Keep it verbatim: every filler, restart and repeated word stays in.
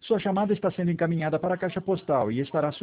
Sua chamada está sendo encaminhada para a caixa postal e estará